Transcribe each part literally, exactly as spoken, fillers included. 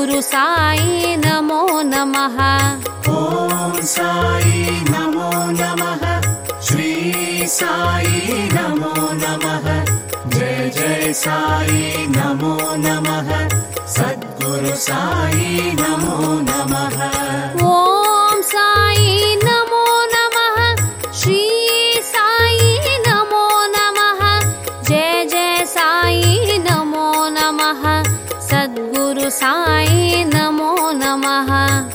सद्गुरु साई नमो नमः। ओम साई नमो नमः। श्री साई नमो नमः। जय जय साई नमो नमः। सद्गुरु साई नमो नमः। ओम साई नमो नमः। श्री साई नमो नमः। जय जय साई नमो नमः। सद्गुरु साई नमो नमः।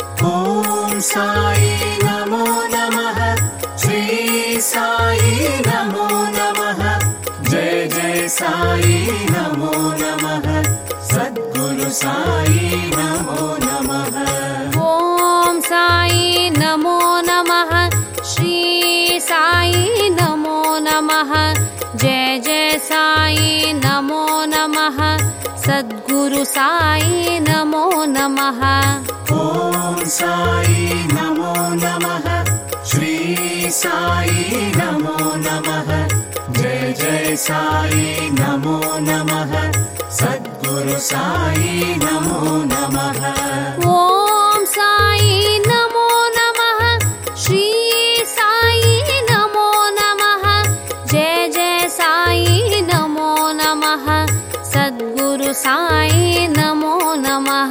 ओम साई नमो नमः। श्री साई नमो नमः। जय जय साई नमो नमः। सद्गुरु साई नमो नमः। ओम साई नमो नमः। श्री साई नमो नमः। जय जय साई नमो नमः। सद्गुरु साई नमो नमः। ओम साई नमो नमः। श्री साई नमो नमः। जय जय साई नमो नमः। सद्गुरु साई नमो नमः। ओम साई नमो नमः। श्री साई नमो नमः। जय जय साई नमो नमः। सद्गुरु साई नमो नमः।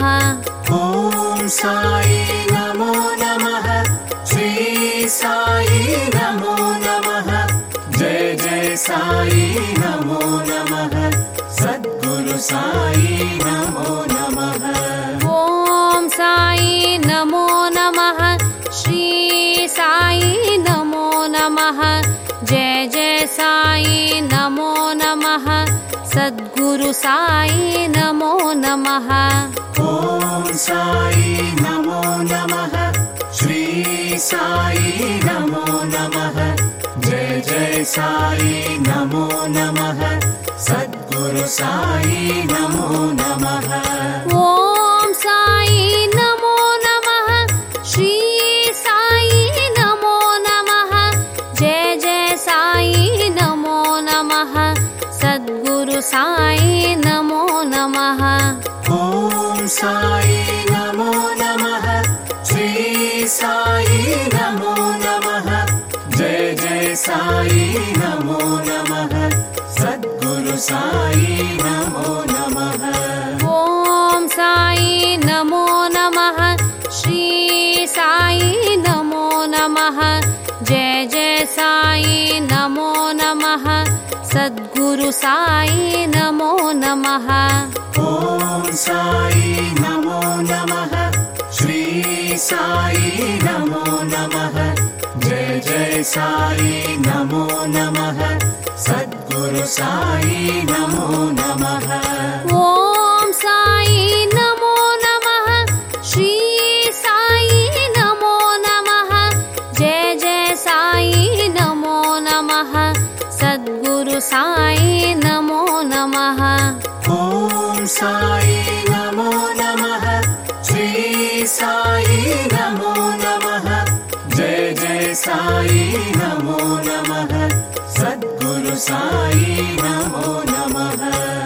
ओम साई नमो नमः। श्री साई नमो नमः। जय जय साई नमो नमः। सद्गुरु साई नमो नमः। ओम साई नमो नमः। श्री साई नमो नमः। जय जय साई नमो नमः। सद्गुरु साई नमो नमः। ओम साई नमो नमः। श्री साई नमो नमः। जय जय साई नमो नमः। सद्गुरु साई नमो नमः। ओम साई नमो नमः। श्री साई नमो नमः। जय जय साई नमो नमः। सद्गुरु साई नमो नमः। ओम साई नमो नमः। श्री साई नमो नमः। जय जय साई नमो नमः। सद्गुरु साई नमो नमः। ओम साई नमो नमः। श्री साई नमो नमः। जय जय साई नमो नमः। सद्गुरु साई नमो नमः। ओम साई नमो नमः। श्री साई नमो नमः। जय जय साई नमो नमः। सद्गुरु साई नमो नमः। ओम साई नमो नमः। श्री साई नमो नमः। जय जय साई नमो नमः। सद्गुरु साई नमो नमः। ओम साई नमो नमः। श्री साई नमो नमः। जय जय साई नमो नमः। सद्गुरु साई नमो नमः।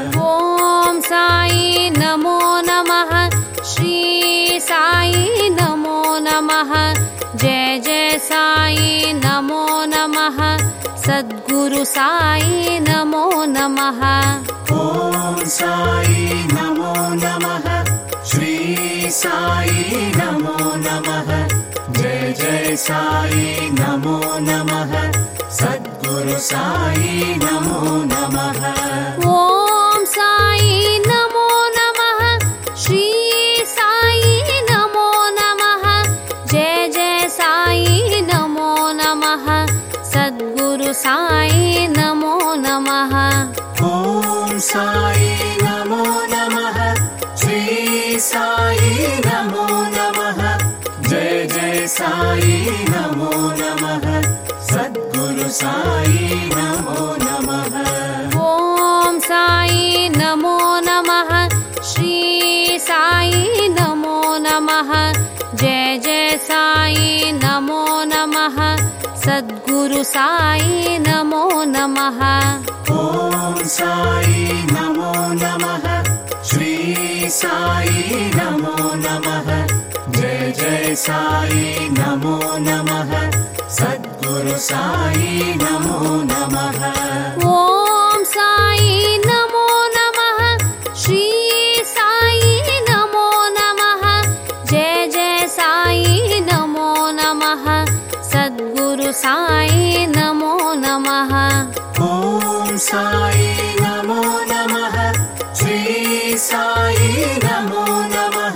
ओम साई नमो नमः। श्री साई नमो नमः। जय जय साई नमो नमः। सद्गुरु साई नमो नमः। ओम साई नमो नमः। श्री साई नमो नमः। जय जय साई नमो नमः। सद्गुरु साई नमो नमः। ओम साई नमो नमः। श्री साई नमो नमः। जय जय साई नमो नमः। सद्गुरु साई नमो नमः। ओम साई नमो नमः। श्री साई नमो नमः। जय जय साई नमो नमः। सद्गुरु साई नमो नमः। ओम साई नमो नमः। श्री साई नमो नमः। जय जय साई नमो नमः। सद्गुरु साई नमो नमः। ओम साई नमो नमः। श्री साई नमो नमः। जय जय साई नमो नमः। सद्गुरु साई नमो नमः। ॐ साई नमो नमः। श्री साई नमो नमः। जय जय साई नमो नमः। सद्गुरु साई नमो नमः। ॐ साई नमो नमः। श्री साई नमो नमः।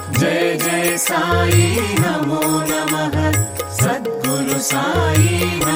जय जय साई नमो नमः। सद्गुरु साई